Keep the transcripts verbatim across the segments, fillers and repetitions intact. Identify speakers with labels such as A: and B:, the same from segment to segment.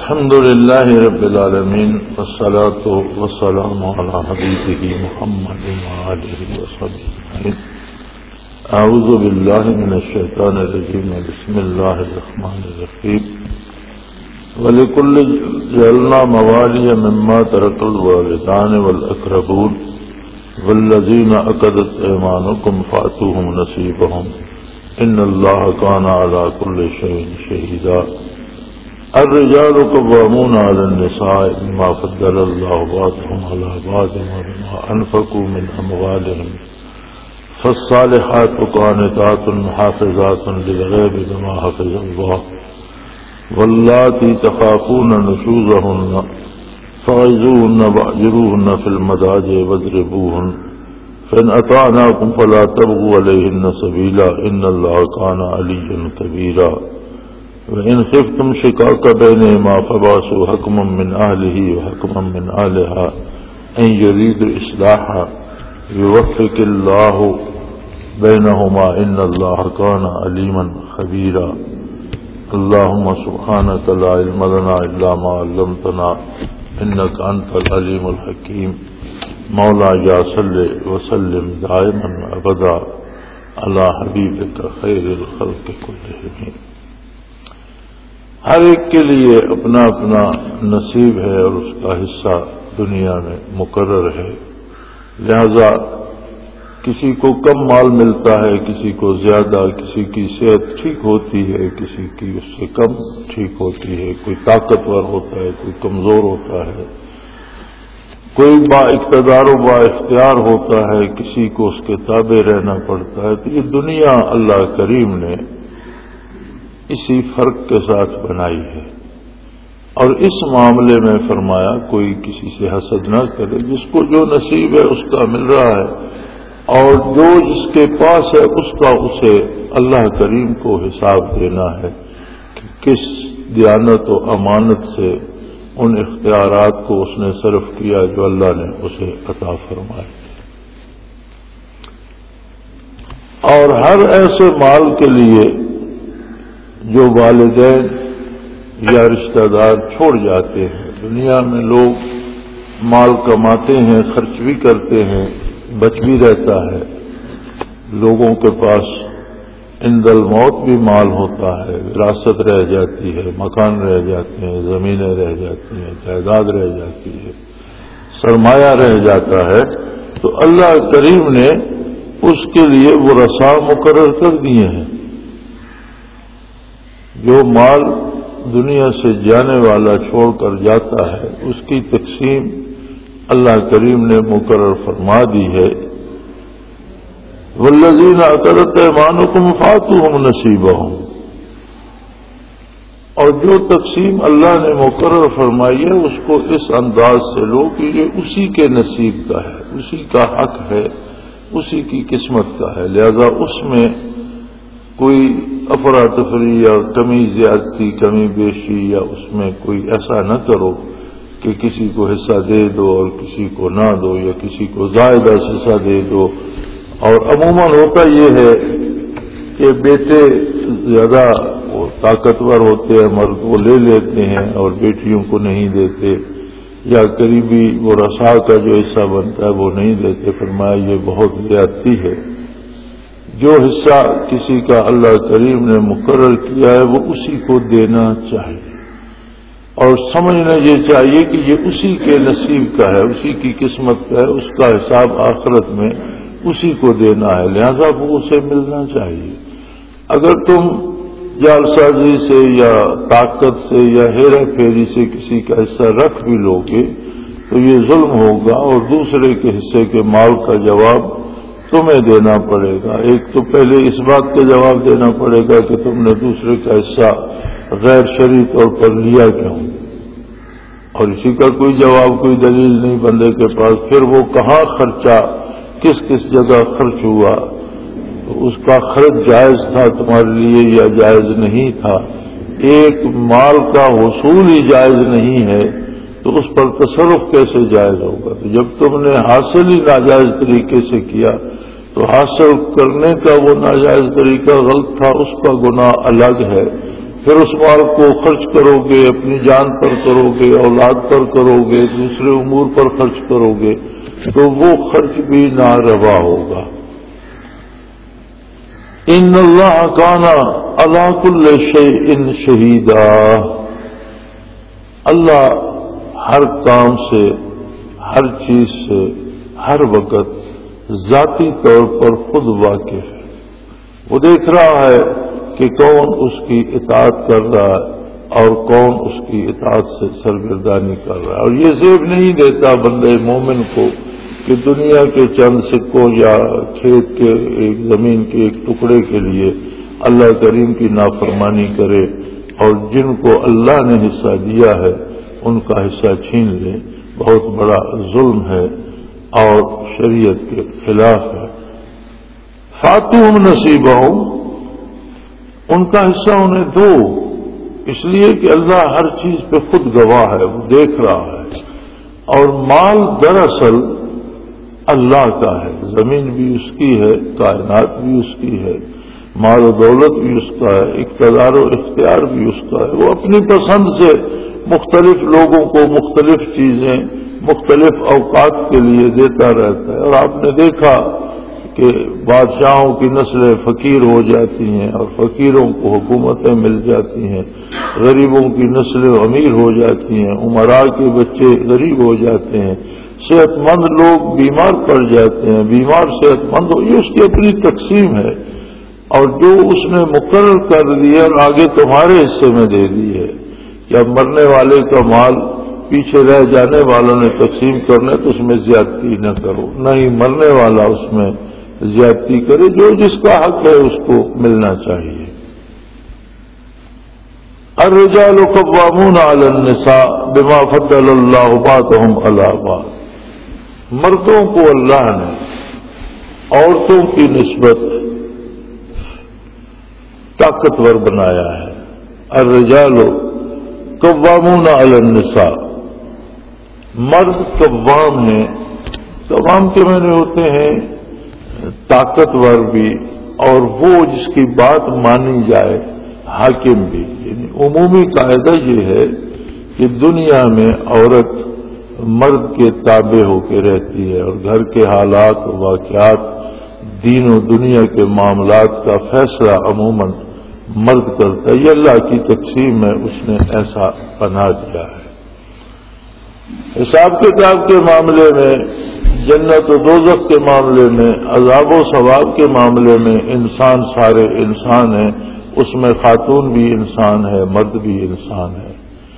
A: الحمد لله رب العالمين والصلاة والسلام على حبيبه محمد وآله وصحبه أجمعين. أعوذ بالله من الشيطان الرجيم. بسم الله الرحمن الرحيم. ولكل جعلنا موالي مما ترك الوالدان والأقربون والذين عقدت أيمانكم فآتوهم نصيبهم إن الله كان على كل شيء شهيدا. الرجال قوامون على النساء بما فضل الله بعضهم على بعض وبما أنفقوا من أموالهم فالصالحات قانتات حافظات للغيب بما حفظ الله واللاتي تخافون نشوزهن فعظوهن واهجروهن في المضاجع واضربوهن فإن أطعناكم فلا تبغوا عليهن سبيلا إن الله كان عليا كبيرا. وإن خفتم شقاق بينهما فبعثوا حكما من أهله وحكما من أهلها إن يريدوا إصلاحا يوفق الله بينهما إن الله كان عليما خبيرا. اللهم سبحانك لا علم لنا إلا ما علمتنا إنك أنت العليم الحكيم. مولاي صل وسلم دائما أبدا على حبيبك خير الخلق كلهم. ہر ایک کے لیے اپنا اپنا نصیب ہے اور اس کا حصہ دنیا میں مقرر ہے، لہذا کسی کو کم مال ملتا ہے، کسی کو زیادہ، کسی کی صحت ٹھیک ہوتی ہے، کسی کی اس سے کم ٹھیک ہوتی ہے، کوئی طاقتور ہوتا ہے، کوئی کمزور ہوتا ہے، کوئی با اقتدار و با اختیار ہوتا ہے، کسی کو اس کے تابع رہنا پڑتا ہے. تو یہ دنیا اللہ کریم نے اسی فرق کے ساتھ بنائی ہے، اور اس معاملے میں فرمایا کوئی کسی سے حسد نہ کرے. جس کو جو نصیب ہے اس کا مل رہا ہے، اور جو جس کے پاس ہے اس کا اسے اللہ کریم کو حساب دینا ہے کہ کس دیانت و امانت سے ان اختیارات کو اس نے صرف کیا جو اللہ نے اسے عطا فرمائے. اور ہر ایسے مال کے لیے جو والدین یا رشتہ دار چھوڑ جاتے ہیں، دنیا میں لوگ مال کماتے ہیں، خرچ بھی کرتے ہیں، بچ بھی رہتا ہے. لوگوں کے پاس عند الموت بھی مال ہوتا ہے، وراثت رہ جاتی ہے، مکان رہ جاتے ہیں، زمینیں رہ جاتی ہیں، جائیداد رہ جاتی ہے، سرمایہ رہ جاتا ہے. تو اللہ کریم نے اس کے لیے وہ رسا مقرر کر دیے ہیں. جو مال دنیا سے جانے والا چھوڑ کر جاتا ہے اس کی تقسیم اللہ کریم نے مقرر فرما دی ہے. والذین عقدت ایمانکم فآتوہم نصیبہم. اور جو تقسیم اللہ نے مقرر فرمائی ہے اس کو اس انداز سے لو کہ یہ اسی کے نصیب کا ہے، اسی کا حق ہے، اسی کی قسمت کا ہے. لہذا اس میں کوئی افراتفری یا کمی زیادتی، کمی بیشی، یا اس میں کوئی ایسا نہ کرو کہ کسی کو حصہ دے دو اور کسی کو نہ دو، یا کسی کو زائدہ حصہ دے دو. اور عموماً ہوتا یہ ہے کہ بیٹے زیادہ طاقتور ہوتے ہیں، مرد وہ لے لیتے ہیں اور بیٹیوں کو نہیں دیتے، یا قریبی وہ رسا کا جو حصہ بنتا ہے وہ نہیں دیتے. فرمایا یہ بہت زیادتی ہے. جو حصہ کسی کا اللہ کریم نے مقرر کیا ہے وہ اسی کو دینا چاہیے، اور سمجھنا یہ چاہیے کہ یہ اسی کے نصیب کا ہے، اسی کی قسمت کا ہے، اس کا حساب آخرت میں اسی کو دینا ہے. لہذا وہ اسے ملنا چاہیے. اگر تم جال سازی سے یا طاقت سے یا ہیرا پھیری سے کسی کا حصہ رکھ بھی لو گے تو یہ ظلم ہوگا، اور دوسرے کے حصے کے مال کا جواب تمہیں دینا پڑے گا. ایک تو پہلے اس بات کا جواب دینا پڑے گا کہ تم نے دوسرے کا حصہ غیر شرعی طور پر لیا کیوں، اور اسی کا کوئی جواب، کوئی دلیل نہیں بندے کے پاس. پھر وہ کہاں خرچہ، کس کس جگہ خرچ ہوا، تو اس کا خرچ جائز تھا تمہارے لیے یا جائز نہیں تھا. ایک مال کا حصول ہی جائز نہیں ہے تو اس پر تصرف کیسے جائز ہوگا؟ تو جب تم نے حاصل ہی ناجائز طریقے سے کیا تو حاصل کرنے کا وہ ناجائز طریقہ غلط تھا، اس کا گناہ الگ ہے. پھر اس مال کو خرچ کرو گے، اپنی جان پر کرو گے، اولاد پر کرو گے، دوسرے امور پر خرچ کرو گے، تو وہ خرچ بھی ناروا ہوگا۔ ان اللہ کان علی کل شیء شہیدا، اللہ ہر کام سے، ہر چیز سے، ہر وقت ذاتی طور پر خود واقف ہے۔ وہ دیکھ رہا ہے کہ کون اس کی اطاعت کر رہا ہے اور کون اس کی اطاعت سے سرگردانی کر رہا ہے، اور یہ زیب نہیں دیتا بندے مومن کو کہ دنیا کے چند سکوں یا کھیت کے ایک زمین کے ایک ٹکڑے کے لیے اللہ کریم کی نافرمانی کرے اور جن کو اللہ نے حصہ دیا ہے ان کا حصہ چھین لے۔ بہت بڑا ظلم ہے اور شریعت کے خلاف ہے۔ فاتوہم نصیبہم، ان کا حصہ انہیں دو، اس لیے کہ اللہ ہر چیز پہ خود گواہ ہے، وہ دیکھ رہا ہے۔ اور مال دراصل اللہ کا ہے، زمین بھی اس کی ہے، کائنات بھی اس کی ہے، مال و دولت بھی اس کا ہے، اقتدار و اختیار بھی اس کا ہے۔ وہ اپنی پسند سے مختلف لوگوں کو مختلف چیزیں مختلف اوقات کے لیے دیتا رہتا ہے، اور آپ نے دیکھا کہ بادشاہوں کی نسلیں فقیر ہو جاتی ہیں اور فقیروں کو حکومتیں مل جاتی ہیں، غریبوں کی نسلیں امیر ہو جاتی ہیں، امراء کے بچے غریب ہو جاتے ہیں، صحت مند لوگ بیمار پڑ جاتے ہیں، بیمار صحت مند ہو، یہ اس کی اپنی تقسیم ہے، اور جو اس نے مقرر کر دیا اور آگے تمہارے حصے میں دے دی ہے کہ اب مرنے والے کا مال پیچھے رہ جانے والوں نے تقسیم کرنا تو اس میں زیادتی نہ کرو، نہ ہی مرنے والا اس میں زیادتی کرے، جو جس کا حق ہے اس کو ملنا چاہیے۔ الرجال قوامون علی النساء بما فضل اللہ بعضهم علی بعض، مردوں کو اللہ نے عورتوں کی نسبت طاقتور بنایا ہے۔ الرجال قوامون علی النساء، مرد قوام ہیں، قوام کے معنی ہوتے ہیں طاقتور بھی، اور وہ جس کی بات مانی جائے، حاکم بھی۔ یعنی عمومی قاعدہ یہ ہے کہ دنیا میں عورت مرد کے تابع ہو کے رہتی ہے، اور گھر کے حالات واقعات دین و دنیا کے معاملات کا فیصلہ عموماً مرد کرتا ہے۔ یہ اللہ کی تقسیم ہے، اس نے ایسا بنا دیا ہے۔ حساب کتاب کے معاملے میں، جنت و دوزخ کے معاملے میں، عذاب و ثواب کے معاملے میں انسان سارے انسان ہیں، اس میں خاتون بھی انسان ہے، مرد بھی انسان ہے،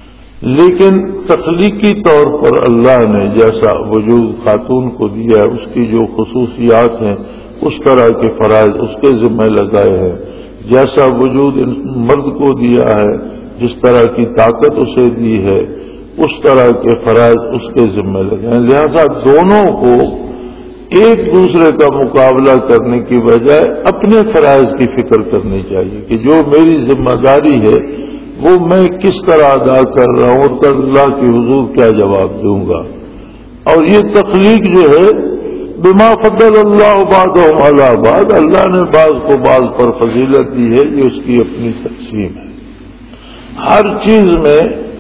A: لیکن تخلیقی طور پر اللہ نے جیسا وجود خاتون کو دیا ہے، اس کی جو خصوصیات ہیں اس طرح کے فرائض اس کے ذمہ لگائے ہیں، جیسا وجود مرد کو دیا ہے، جس طرح کی طاقت اسے دی ہے، اس طرح کے فرائض اس کے ذمہ لگے ہیں۔ لہذا دونوں کو ایک دوسرے کا مقابلہ کرنے کی بجائے اپنے فرائض کی فکر کرنی چاہیے کہ جو میری ذمہ داری ہے وہ میں کس طرح ادا کر رہا ہوں اور کل اللہ کے حضور کیا جواب دوں گا۔ اور یہ تخلیق جو ہے بما فضل اللہ بعضهم علی بعض، اللہ نے بعض کو بعض پر فضیلت دی ہے، یہ اس کی اپنی تقسیم ہے۔ ہر چیز میں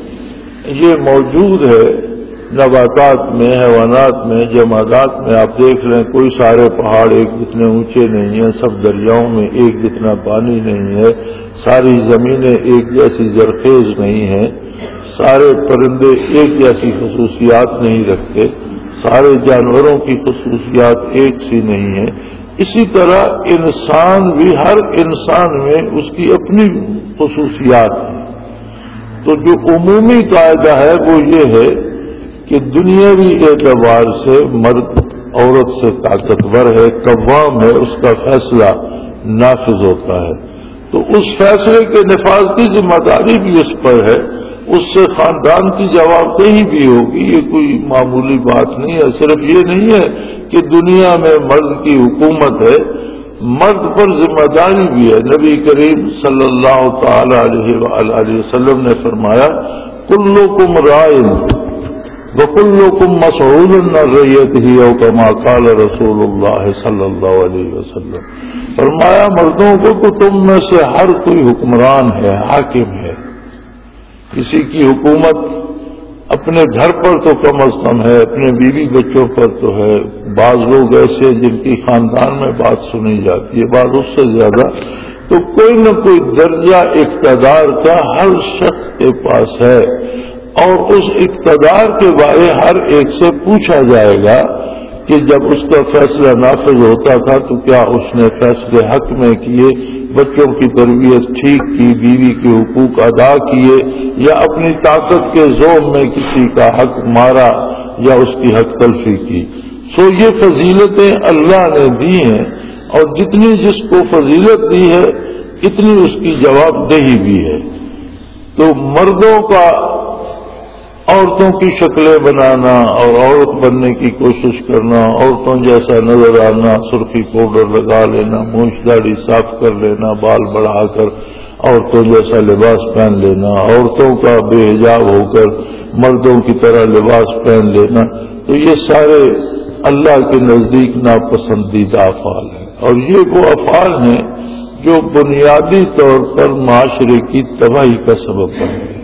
A: یہ موجود ہے، نباتات میں، حیوانات میں، جمادات میں۔ آپ دیکھ لیں کوئی سارے پہاڑ ایک جتنے اونچے نہیں ہیں، سب دریاؤں میں ایک جتنا پانی نہیں ہے، ساری زمینیں ایک جیسی زرخیز نہیں ہیں، سارے پرندے ایک جیسی خصوصیات نہیں رکھتے، سارے جانوروں کی خصوصیات ایک سی نہیں ہیں۔ اسی طرح انسان بھی، ہر انسان میں اس کی اپنی خصوصیات ہیں۔ تو جو عمومی قاعدہ ہے وہ یہ ہے کہ دنیاوی اعتبار سے مرد عورت سے طاقتور ہے، قوام ہے، اس کا فیصلہ نافذ ہوتا ہے، تو اس فیصلے کے نفاذ کی ذمہ داری بھی اس پر ہے، اس سے خاندان کی جوابدہی بھی ہوگی۔ یہ کوئی معمولی بات نہیں ہے۔ صرف یہ نہیں ہے کہ دنیا میں مرد کی حکومت ہے، مرد پر ذمہ داری بھی ہے۔ نبی کریم صلی اللہ تعالی علیہ وآلہ وسلم نے فرمایا کلکم رائن وَكُلُّكُمْ مَسْئُولٌ عَنْ رَعِيَّتِهِ أَوْ كَمَا قَالَ رسول اللہ صلی اللہ علیہ وسلم. فرمایا مردوں کو کہ تم میں سے ہر کوئی حکمران ہے، حاکم ہے. کسی کی حکومت اپنے گھر پر تو کم از کم ہے، اپنے بیوی بچوں پر تو ہے. بعض لوگ ایسے جن کی خاندان میں بات سنی جاتی ہے، بعض اس سے زیادہ. تو کوئی نہ کوئی درجہ اقتدار کا ہر شخص کے پاس ہے، اور اس اقتدار کے بارے ہر ایک سے پوچھا جائے گا کہ جب اس کا فیصلہ نافذ ہوتا تھا تو کیا اس نے فیصلے حق میں کیے، بچوں کی تربیت ٹھیک کی، بیوی کے حقوق ادا کیے، یا اپنی طاقت کے زور میں کسی کا حق مارا یا اس کی حق تلفی کی. سو یہ فضیلتیں اللہ نے دی ہیں، اور جتنی جس کو فضیلت دی ہے اتنی اس کی جواب دہی بھی ہے. تو مردوں کا عورتوں کی شکلیں بنانا اور عورت بننے کی کوشش کرنا، عورتوں جیسا نظر آنا، سرخی پاؤڈر لگا لینا، مونچھ داڑھی صاف کر لینا، بال بڑھا کر عورتوں جیسا لباس پہن لینا، عورتوں کا بے حجاب ہو کر مردوں کی طرح لباس پہن لینا، تو یہ سارے اللہ کے نزدیک ناپسندیدہ افعال ہیں. اور یہ وہ افعال ہیں جو بنیادی طور پر معاشرے کی تباہی کا سبب بن گئے.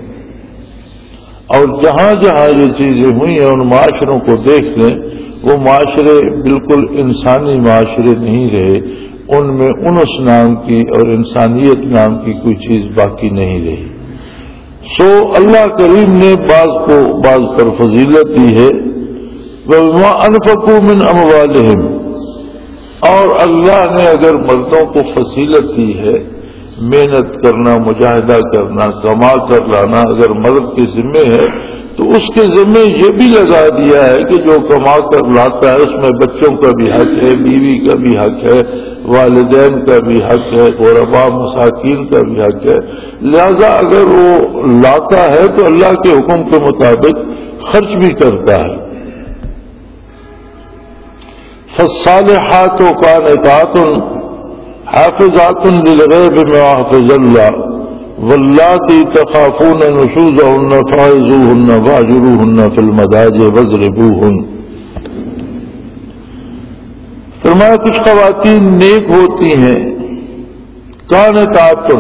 A: اور جہاں جہاں یہ چیزیں ہوئی ہیں ان معاشروں کو دیکھ لیں، وہ معاشرے بالکل انسانی معاشرے نہیں رہے، ان میں انس نام کی اور انسانیت نام کی کوئی چیز باقی نہیں رہی. سو اللہ کریم نے بعض کو بعض پر فضیلت دی ہے. وَبِمَا أَنفَقُوا مِنْ أَمْوَالِهِمْ، اور اللہ نے اگر مردوں کو فضیلت دی ہے، محنت کرنا، مجاہدہ کرنا، کما کر لانا اگر مرد کے ذمے ہے، تو اس کے ذمے یہ بھی لگا دیا ہے کہ جو کما کر لاتا ہے اس میں بچوں کا بھی حق ہے، بیوی کا بھی حق ہے، والدین کا بھی حق ہے، غرباء مساکین کا بھی حق ہے. لہذا اگر وہ لاتا ہے تو اللہ کے حکم کے مطابق خرچ بھی کرتا ہے. فالصالحات قانتات حافظات للغیب بما حفظ اللہ واللاتی تخافون نشوزهن فعظوهن واہجروهن فی المضاجع واضربوهن. فرمایا کچھ خواتین نیک ہوتی ہیں، قانتات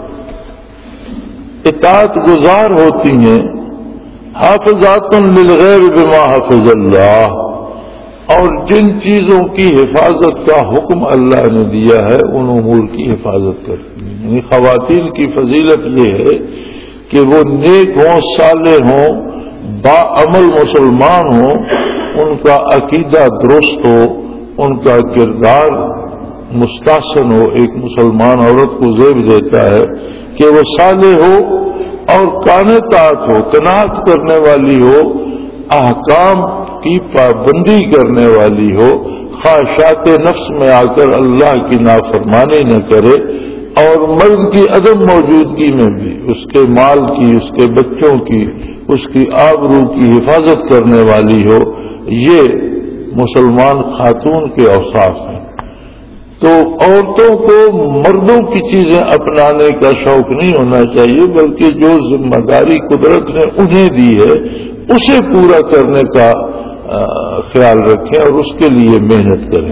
A: اطاعت گزار ہوتی ہیں، حافظات للغیب بما حفظ اللہ، اور جن چیزوں کی حفاظت کا حکم اللہ نے دیا ہے ان امور کی حفاظت کرتی ہیں. یعنی خواتین کی فضیلت یہ ہے کہ وہ نیک ہوں، صالح ہوں، باعمل مسلمان ہوں، ان کا عقیدہ درست ہو، ان کا کردار مستحسن ہو. ایک مسلمان عورت کو زیب دیتا ہے کہ وہ صالح ہو اور قانتات ہو، قناعت کرنے والی ہو، احکام کی پابندی کرنے والی ہو، خواہشات نفس میں آ کر اللہ کی نافرمانی نہ کرے، اور مرد کی عدم موجودگی میں بھی اس کے مال کی، اس کے بچوں کی، اس کی آبرو کی حفاظت کرنے والی ہو. یہ مسلمان خاتون کے اوصاف ہیں. تو عورتوں کو مردوں کی چیزیں اپنانے کا شوق نہیں ہونا چاہیے، بلکہ جو ذمہ داری قدرت نے انہیں دی ہے اسے پورا کرنے کا خیال رکھیں اور اس کے لیے محنت کریں.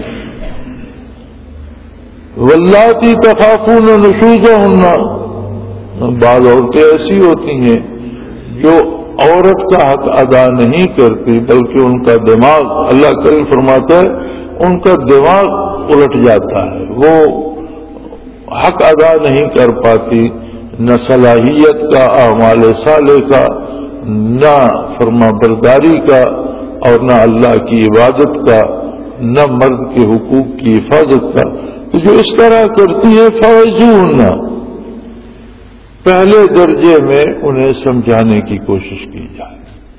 A: واللاتی تخافون نشوزهن، بعض عورتیں ایسی ہوتی ہیں جو عورت کا حق ادا نہیں کرتی، بلکہ ان کا دماغ، اللہ کریم فرماتا ہے ان کا دماغ الٹ جاتا ہے، وہ حق ادا نہیں کر پاتی، نہ صلاحیت کا، اعمال صالح کا، نہ فرما برداری کا، اور نہ اللہ کی عبادت کا، نہ مرد کے حقوق کی حفاظت کا. تو جو اس طرح کرتی ہے فَوَزُوهُنَّ، پہلے درجے میں انہیں سمجھانے کی کوشش کی جائے.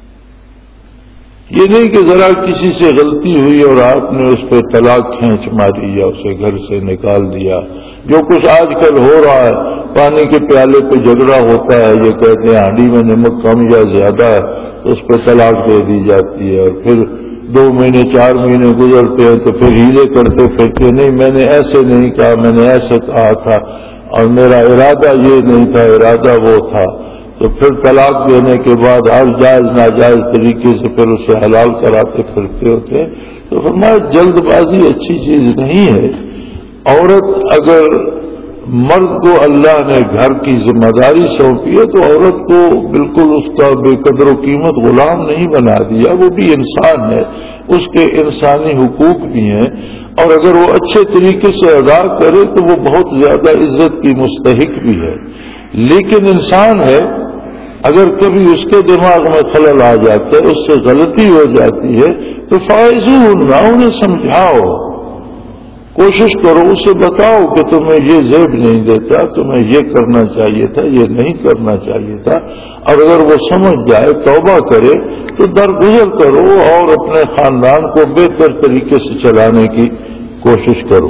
A: یہ نہیں کہ ذرا کسی سے غلطی ہوئی اور آپ نے اس پہ طلاق کھینچ ماری یا اسے گھر سے نکال دیا. جو کچھ آج کل ہو رہا ہے، پانی کے پیالے پہ جھگڑا ہوتا ہے، یہ کہتے ہیں ہانڈی میں نمک کم یا زیادہ ہے تو اس پہ طلاق دے دی جاتی ہے، اور پھر دو مہینے چار مہینے گزرتے ہیں تو پھر ہیلے کرتے پھرتے، نہیں میں نے ایسے نہیں کہا، میں نے ایسے کہا تھا، اور میرا ارادہ یہ نہیں تھا، ارادہ وہ تھا. تو پھر طلاق دینے کے بعد ہر جائز ناجائز طریقے سے پھر اسے حلال کراتے پھرتے ہوتے ہیں. تو فرمایا جلد بازی اچھی چیز نہیں ہے. عورت اگر مرد کو اللہ نے گھر کی ذمہ داری سونپی ہے تو عورت کو بالکل اس کا بے قدر و قیمت غلام نہیں بنا دیا. وہ بھی انسان ہے, اس کے انسانی حقوق بھی ہیں, اور اگر وہ اچھے طریقے سے ادا کرے تو وہ بہت زیادہ عزت کی مستحق بھی ہے. لیکن انسان ہے, اگر کبھی اس کے دماغ میں خلل آ جاتا ہے, اس سے غلطی ہو جاتی ہے, تو فائزونا انہیں سمجھاؤ, کوشش کرو, اسے بتاؤ کہ تمہیں یہ زیب نہیں دیتا, تمہیں یہ کرنا چاہیے تھا, یہ نہیں کرنا چاہیے تھا. اور اگر وہ سمجھ جائے, توبہ کرے, تو درگزر کرو اور اپنے خاندان کو بہتر طریقے سے چلانے کی کوشش کرو.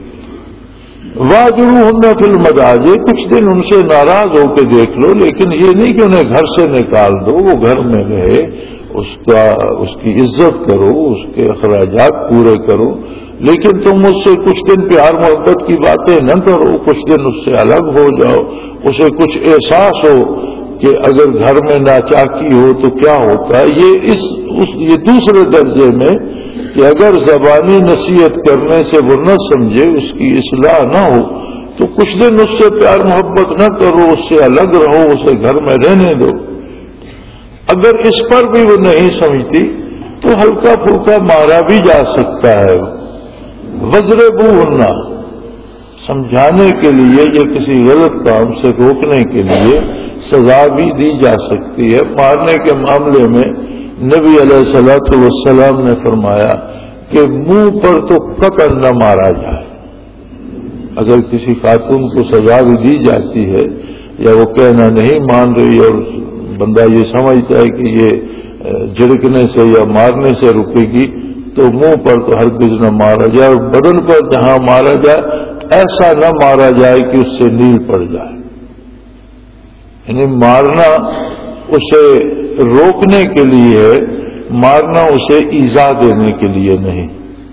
A: واجروہن فی المضاجع, کچھ دن ان سے ناراض ہو کے دیکھ لو, لیکن یہ نہیں کہ انہیں گھر سے نکال دو, وہ گھر میں رہے, اس کا اس کی عزت کرو, اس کے اخراجات پورے کرو, لیکن تم اس سے کچھ دن پیار محبت کی باتیں نہ کرو, کچھ دن اس سے الگ ہو جاؤ, اسے کچھ احساس ہو کہ اگر گھر میں ناچاکی ہو تو کیا ہوتا ہے. یہ اس, اس یہ دوسرے درجے میں کہ اگر زبانی نصیحت کرنے سے وہ نہ سمجھے, اس کی اصلاح نہ ہو, تو کچھ دن اس سے پیار محبت نہ کرو, اس سے الگ رہو, اسے گھر میں رہنے دو. اگر اس پر بھی وہ نہیں سمجھتی تو ہلکا پھلکا مارا بھی جا سکتا ہے. وضربوہن, سمجھانے کے لیے یا کسی غلط کام سے روکنے کے لیے سزا بھی دی جا سکتی ہے. مارنے کے معاملے میں نبی علیہ الصلوۃ والسلام نے فرمایا کہ منہ پر تو قطعا نہ مارا جائے. اگر کسی خاتون کو سزا بھی دی جاتی ہے یا وہ کہنا نہیں مان رہی اور بندہ یہ سمجھتا ہے کہ یہ جھڑکنے سے یا مارنے سے رکے گی, تو منہ پر تو ہرگز نہ مارا جائے, اور بدن پر جہاں مارا جائے ایسا نہ مارا جائے کہ اس سے نیل پڑ جائے. یعنی مارنا اسے روکنے کے لیے ہے, مارنا اسے ایذا دینے کے لیے نہیں.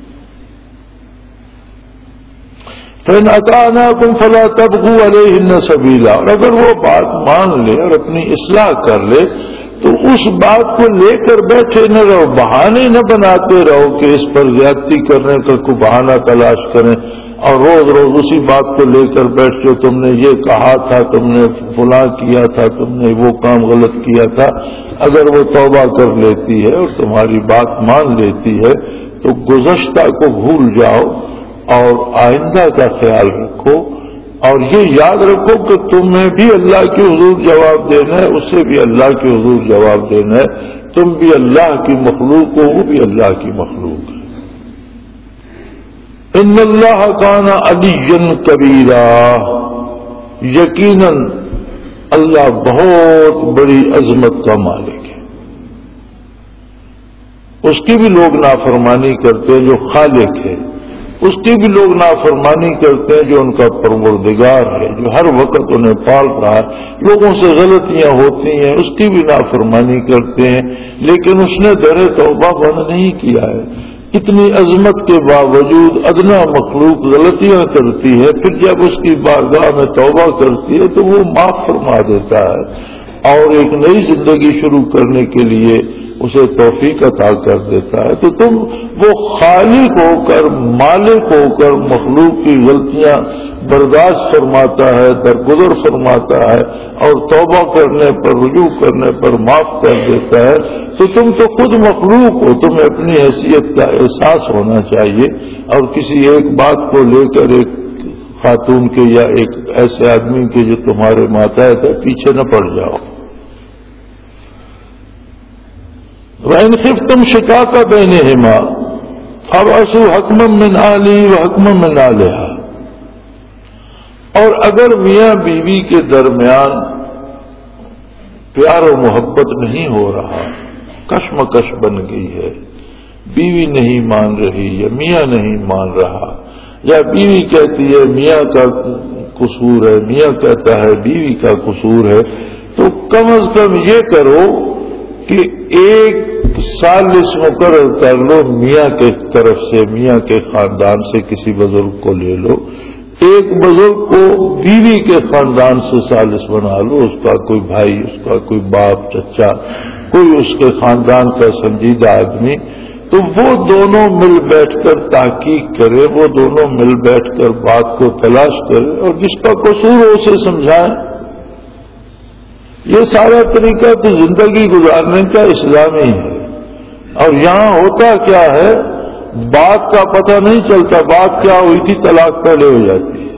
A: فَإِنْ أَطَعْنَاكُمْ فَلَا تَبْغُوا عَلَيْهِنَّ سَبِيلًا, اور اگر وہ بات مان لے اور اپنی اصلاح کر لے تو اس بات کو لے کر بیٹھے نہ رہو, بہانے نہ بناتے رہو کہ اس پر زیادتی کرنے کا کوئی بہانہ تلاش کریں, اور روز روز اسی بات کو لے کر بیٹھ کے تم نے یہ کہا تھا, تم نے فلاں کیا تھا, تم نے وہ کام غلط کیا تھا. اگر وہ توبہ کر لیتی ہے اور تمہاری بات مان لیتی ہے تو گزشتہ کو بھول جاؤ اور آئندہ کا خیال رکھو, اور یہ یاد رکھو کہ تمہیں بھی اللہ کے حضور جواب دینا ہے, اسے بھی اللہ کے حضور جواب دینا ہے. تم بھی اللہ کی مخلوق ہو, وہ بھی اللہ کی مخلوق ہے. ان اللہ کان علی کبیرا, یقیناً اللہ بہت بڑی عظمت کا مالک ہے. اس کی بھی لوگ نافرمانی کرتے ہیں جو خالق ہے, اس کی بھی لوگ نافرمانی کرتے ہیں جو ان کا پروردگار ہے, جو ہر وقت انہیں پال رہا ہے. لوگوں سے غلطیاں ہوتی ہیں, اس کی بھی نافرمانی کرتے ہیں, لیکن اس نے در توبہ بند نہیں کیا ہے. اتنی عظمت کے باوجود ادنا مخلوق غلطیاں کرتی ہے, پھر جب اس کی بارگاہ میں توبہ کرتی ہے تو وہ معاف فرما دیتا ہے اور ایک نئی زندگی شروع کرنے کے لیے اسے توفیق عطا کر دیتا ہے. تو تم وہ خالق ہو کر, مالک ہو کر مخلوق کی غلطیاں برداشت فرماتا ہے, درگزر فرماتا ہے اور توبہ کرنے پر, رجوع کرنے پر معاف کر دیتا ہے. تو تم تو خود مخلوق ہو, تمہیں اپنی حیثیت کا احساس ہونا چاہیے, اور کسی ایک بات کو لے کر ایک خاتون کے یا ایک ایسے آدمی کے جو تمہارے ماتحت ہے پیچھے نہ پڑ جاؤ. وَإِنْ خِفْتُمْ شِقَاقَ بَيْنِهِمَا فَابْعَثُوا حَكْمًا مِّنْ أَهْلِهِ وَحَكْمًا مِّنْ أَهْلِهَا, اور اگر میاں بیوی کے درمیان پیار و محبت نہیں ہو رہا, کشمکش بن گئی ہے, بیوی نہیں مان رہی یا میاں نہیں مان رہا, یا بیوی کہتی ہے میاں کا قصور ہے, میاں کہتا ہے بیوی کا قصور ہے, تو کم از کم یہ کرو کہ ایک سالس مقرر کر لو میاں کے طرف سے, میاں کے خاندان سے کسی بزرگ کو لے لو, ایک بزرگ کو بیوی کے خاندان سے ثالث بنا لو، اس کا کوئی بھائی، اس کا کوئی باپ، چچا، کوئی اس کے خاندان کا سنجیدہ آدمی، تو وہ دونوں مل بیٹھ کر تحقیق کرے، وہ دونوں مل بیٹھ کر بات کو تلاش کرے اور جس کا قصور ہو اسے سمجھائیں۔ یہ سارا طریقہ تو زندگی گزارنے کا اسلامی ہے۔ اور یہاں ہوتا کیا ہے، بات کا پتہ نہیں چلتا، بات کیا ہوئی تھی، طلاق پہلے ہو جاتی ہے۔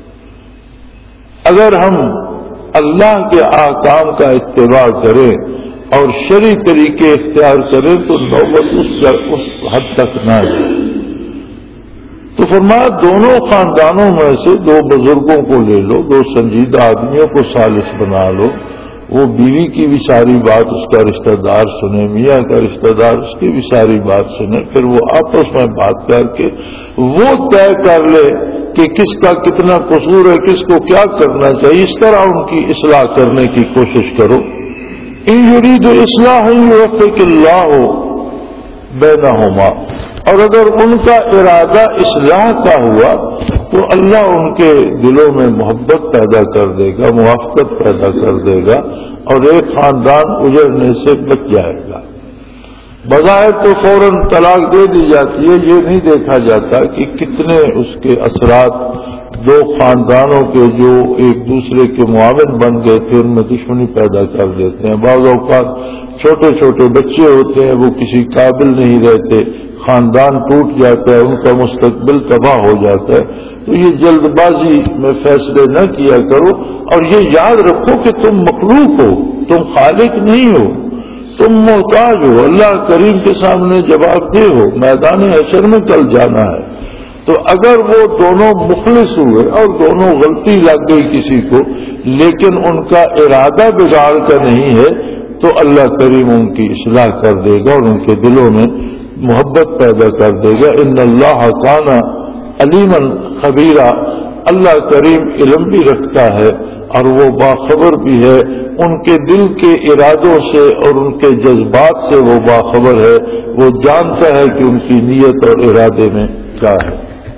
A: اگر ہم اللہ کے احکام کا اتباع کریں اور شرعی طریقے اختیار کریں تو نوبت اس اس حد تک نہ جائے۔ تو فرمایا دونوں خاندانوں میں سے دو بزرگوں کو لے لو، دو سنجیدہ آدمیوں کو ثالث بنا لو، وہ بیوی کی بھی ساری بات اس کا رشتہ دار سنے، میاں کا رشتہ دار اس کی بھی ساری بات سنے، پھر وہ آپس میں بات کر کے وہ طے کر لے کہ کس کا کتنا قصور ہے، کس کو کیا کرنا چاہیے، اس طرح ان کی اصلاح کرنے کی کوشش کرو۔ ان یرید اصلاح یوفق اللہ بینہما، اور اگر ان کا ارادہ اصلاح کا ہوا تو اللہ ان کے دلوں میں محبت پیدا کر دے گا، موافقت پیدا کر دے گا اور ایک خاندان اجڑنے سے بچ جائے گا۔ بظاہر تو فوراً طلاق دے دی جاتی ہے، یہ نہیں دیکھا جاتا کہ کتنے اس کے اثرات دو خاندانوں کے جو ایک دوسرے کے معاون بن گئے تھے ان میں دشمنی پیدا کر دیتے ہیں۔ بعض اوقات چھوٹے چھوٹے بچے ہوتے ہیں، وہ کسی قابل نہیں رہتے، خاندان ٹوٹ جاتا ہے، ان کا مستقبل تباہ ہو جاتا ہے۔ تو یہ جلد بازی میں فیصلے نہ کیا کرو، اور یہ یاد رکھو کہ تم مخلوق ہو، تم خالق نہیں ہو، تم محتاج ہو، اللہ کریم کے سامنے جواب دہ ہو، میدان حشر میں کل جانا ہے۔ تو اگر وہ دونوں مخلص ہوئے اور دونوں غلطی لگ گئی کسی کو، لیکن ان کا ارادہ بگاڑ کا نہیں ہے، تو اللہ کریم ان کی اصلاح کر دے گا اور ان کے دلوں میں محبت پیدا کر دے گا۔ ان اللہ کان علیما خبیرا، اللہ کریم علم بھی رکھتا ہے اور وہ باخبر بھی ہے، ان کے دل کے ارادوں سے اور ان کے جذبات سے وہ باخبر ہے، وہ جانتا ہے کہ ان کی نیت اور ارادے میں کیا ہے۔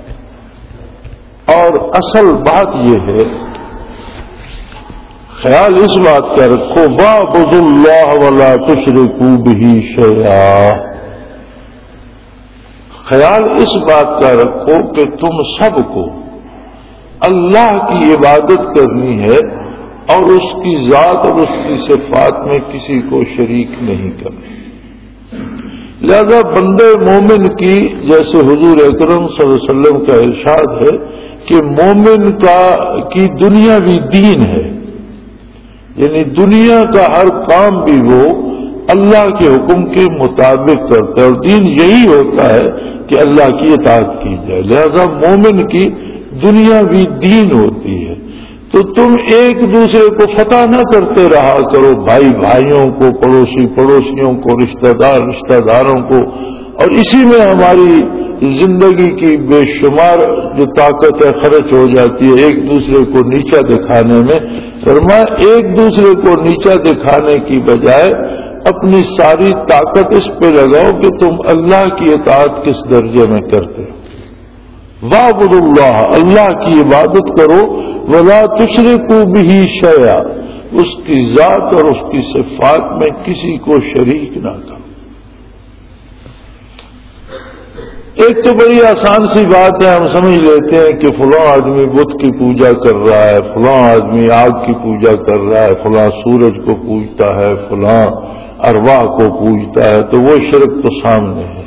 A: اور اصل بات یہ ہے، خیال اس بات کا رکھو، وَاعْبُدُوا اللَّهَ وَلَا تُشْرِكُوا بِهِ شَيْئًا، خیال اس بات کا رکھو کہ تم سب کو اللہ کی عبادت کرنی ہے اور اس کی ذات اور اس کی صفات میں کسی کو شریک نہیں کرنا۔ لہذا بندے مومن کی، جیسے حضور اکرم صلی اللہ علیہ وسلم کا ارشاد ہے کہ مومن کا کی دنیاوی دین ہے، یعنی دنیا کا ہر کام بھی وہ اللہ کے حکم کے مطابق کرتا ہے، اور دین یہی ہوتا ہے کہ اللہ کی اطاعت کی جائے۔ لہذا مومن کی دنیاوی دین ہوتی ہے۔ تو تم ایک دوسرے کو فتح نہ کرتے رہا کرو، بھائی بھائیوں کو، پڑوسی پڑوسیوں کو، رشتہ دار رشتہ داروں کو، اور اسی میں ہماری زندگی کی بے شمار جو طاقت ہے خرچ ہو جاتی ہے ایک دوسرے کو نیچا دکھانے میں۔ فرمایا ایک دوسرے کو نیچا دکھانے کی بجائے اپنی ساری طاقت اس پہ لگاؤ کہ تم اللہ کی اطاعت کس درجے میں کرتے ہو۔ وَاعْبُدُوا اللَّهَ، اللہ کی عبادت کرو، وَلَا تُشْرِكُوا بِهِ شَيْئًا، اس کی ذات اور اس کی صفات میں کسی کو شریک نہ کرو۔ ایک تو بڑی آسان سی بات ہے، ہم سمجھ لیتے ہیں کہ فلاں آدمی بت کی پوجا کر رہا ہے، فلاں آدمی آگ کی پوجا کر رہا ہے، فلاں سورج کو پوجتا ہے، فلاں ارواح کو پوجتا ہے، تو وہ شرک تو سامنے ہے۔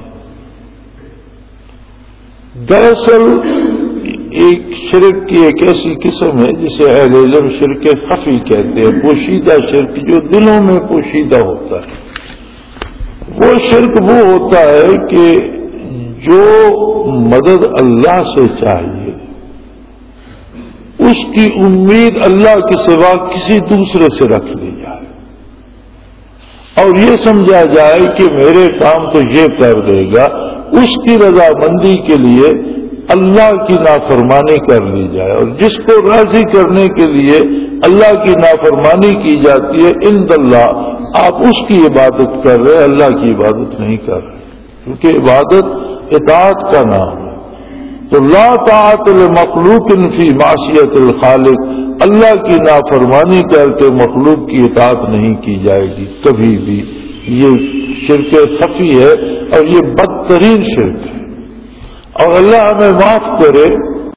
A: دراصل ایک شرک کی ایک ایسی قسم ہے جسے اہل علم شرک خفی کہتے ہیں، پوشیدہ شرک جو دلوں میں پوشیدہ ہوتا ہے۔ وہ شرک وہ ہوتا ہے کہ جو مدد اللہ سے چاہیے اس کی امید اللہ کے سوا کسی دوسرے سے رکھ لی جائے، اور یہ سمجھا جائے کہ میرے کام تو یہ کر دے گا، اس کی رضامندی کے لیے اللہ کی نافرمانی کر لی جائے، اور جس کو راضی کرنے کے لیے اللہ کی نافرمانی کی جاتی ہے، عند اللہ آپ اس کی عبادت کر رہے، اللہ کی عبادت نہیں کر رہے، کیونکہ عبادت اطاعت کا نام ہے۔ تو لا طاعت لمخلوق فی معصیت الخالق، اللہ کی نافرمانی کر کے مخلوق کی اطاعت نہیں کی جائے گی کبھی بھی. یہ شرک خفی ہے اور یہ بدترین شرک ہے. اور اللہ ہمیں معاف کرے